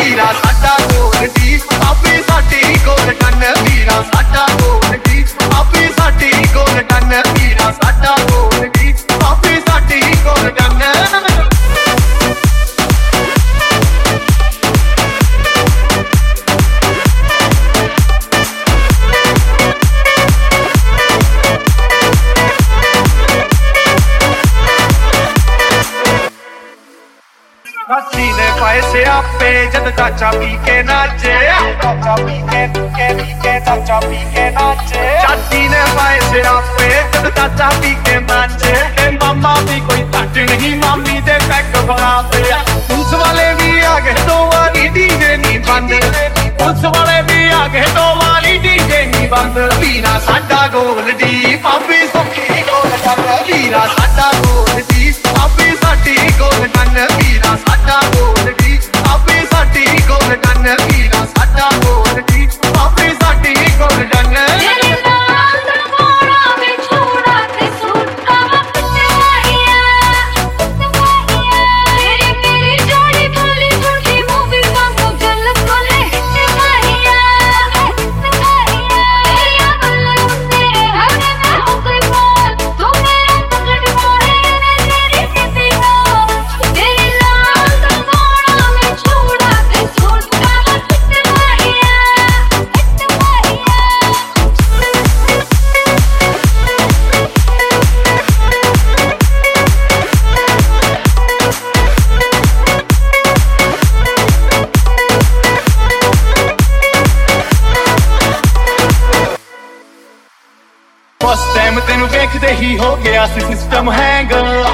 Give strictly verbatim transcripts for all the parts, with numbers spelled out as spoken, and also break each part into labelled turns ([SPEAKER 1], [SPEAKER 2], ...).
[SPEAKER 1] ਵੀਰਾ ਸਾਡਾ ਗੋਲਡੀ ਆਪੇ ਸਾਡੀ ਗੋਲਡਨ ਵੀਰਾ ਸਾਡਾ ਗੋਲਡੀ ਆਪੇ ਸਾਡੀ ਗੋਲਡਨ ਵੀਰਾ ਸਾਡਾ ਗੋਲਡੀ ਆਪੇ ਸਾਡੀ ਗੋਲਡਨ चाची ने पाए से आपे जद चाचा पी के नाचे चाचा पी के के पी के चाचा पी के नाचे चाची ने पाए से आपे जद चाचा पी के नाचे मामा भी कोई तट नहीं मामी दे पैक बना पे पुलिस वाले भी आ गए दो वाली डीजे नहीं बंद पुलिस वाले भी आ गए दो वाली डीजे नहीं बंद वीरा साडा गोलडी पापी सुखी गोलडन वीरा साडा गोलडी पापी साडी गोलडन वीरा साडा गोलडी पापी साडी गोलडन वीरा साडा गोलडी पापी साडी गोलडन फर्स्ट टाइम तेनू वेखदे ही हो गया सी सिस्टम हैंग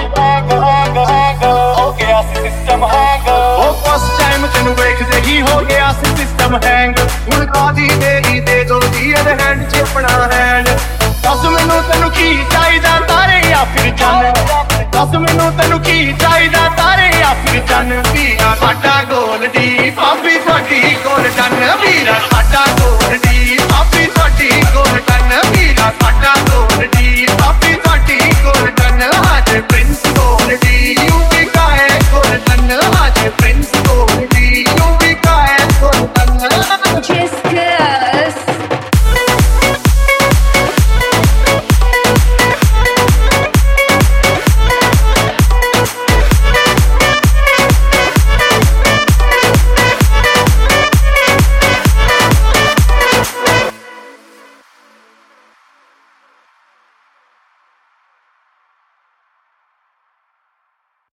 [SPEAKER 1] हो गया सी सिस्टम हैंग ओ फर्स्ट टाइम तेनू वेखदे ही हो गया सी सिस्टम हैंग हुण कादी तेरी दे दो दी अदे हैंड च अपना हैंड दस मैनू तेनू की चाहिदा तारे या फिर चन्न दस मैनू तेनू की चाहिदा तारे या फिर चन्न वीरा साडा गोलडी पापी साडी